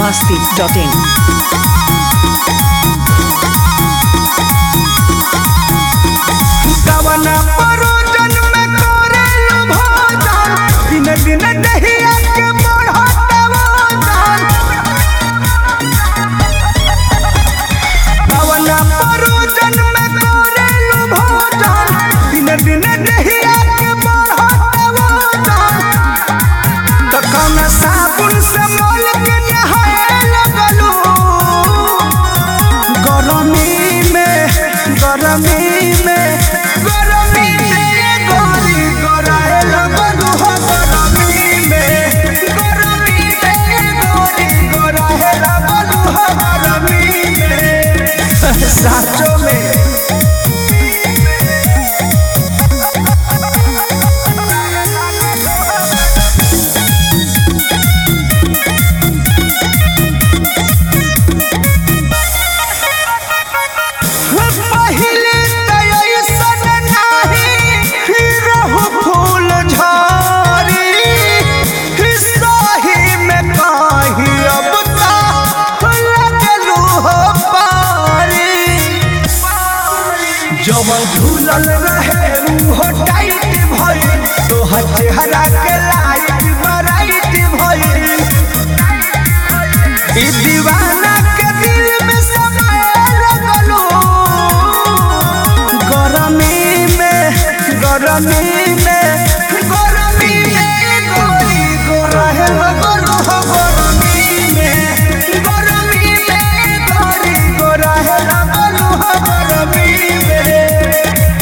biharmasti.in कवना परोजन में करेलु भोजन दिन दिन दहिया के बढ़त वजन कवना परोजन में करेलु भोजन दिन दिन दहिया के बढ़त वजन तो कौन साबुन से मोल के नहाए लगलू गरमी में साचो में पहले तैसन नाही रहु फूल झरी सही में कही अब ता लगलू हो पारी जब झूलल रहे हो टाइट भइल तोहर चेहरा के लाइट बराइट भइल ई दीवाना के दिल में समाए लगलू गरमी में गोरी गोरहे लगलू हो गरमी में गोरी गोरहे लगलू हो गरमी में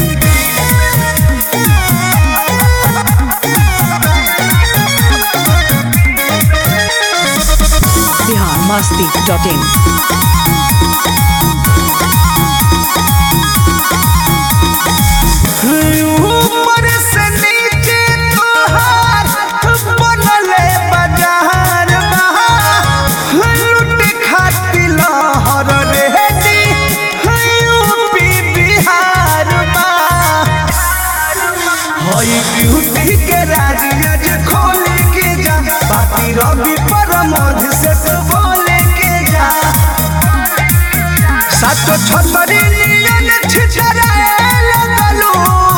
biharmasti.in ऊपर से नीचे तोहार बनले बाजार लूट खाती लहर रेडी यूपी बिहार हई ब्यूटी के राज खोल के जा बाती रवि पर मध से तो बोले के जा सातो छतरी नियन छिछराए लगलू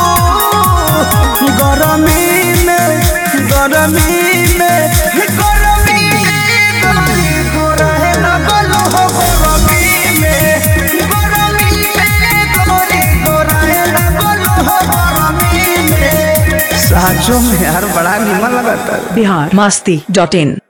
गरमी में गोरहे लगलू हो गरमी में गोरहे लगलू हो गरमी में साचो में यार बड़ा निमन लगता है biharmasti.in